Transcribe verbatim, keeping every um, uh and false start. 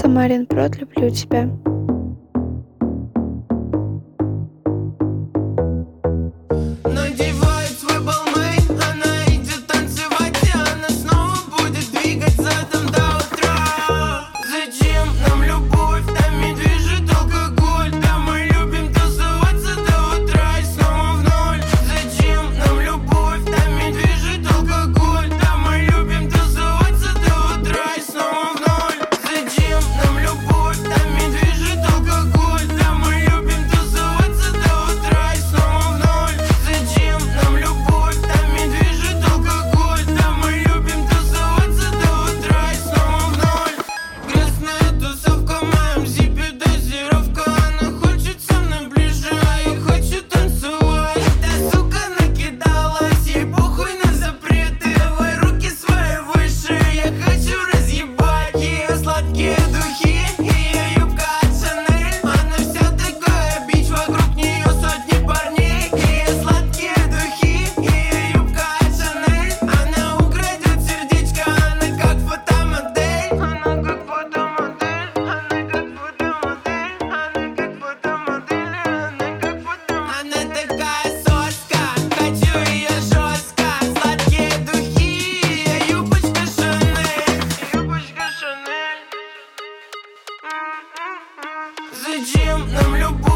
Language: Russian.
Марин Прот «Люблю тебя». Надевает свой балмейн, она идет танцевать, и она снова будет двигаться там до утра. Зачем нам любовь, нами движет алкоголь, да мы любим тусоваться до утра и снова в ноль. Зачем нам любовь, нами движет алкоголь, да мы любим тусоваться до утра и снова в ноль. Зачем нам любовь, нами движет алкоголь, да мы любим тусоваться до утра и снова в ноль. Зачем нам любовь, нами движет алкоголь, да мы любим тусоваться до утра и снова в ноль. Красная тусовка в моем зипе, дозировка, она хочет со мной ближе, а я хочу танцевать. Эта сука накидалась, ей похуй на запреты, давай руки свои выше, я хочу разъебать ее сладкие духи, ее юбка от Шанель, она вся такая бич, вокруг нее сотни парней. Ее сладкие духи, ее юбка от Шанель, она украдет сердечко, она как фотомодель. Она как фотомодель, она как фотомодель, она как фотомодель, она как фотомодель. Она такая соска, хочу ее жестко, сладкие духи, ее юбочка Шанель, юбочка Шанель. Зачем нам любовь?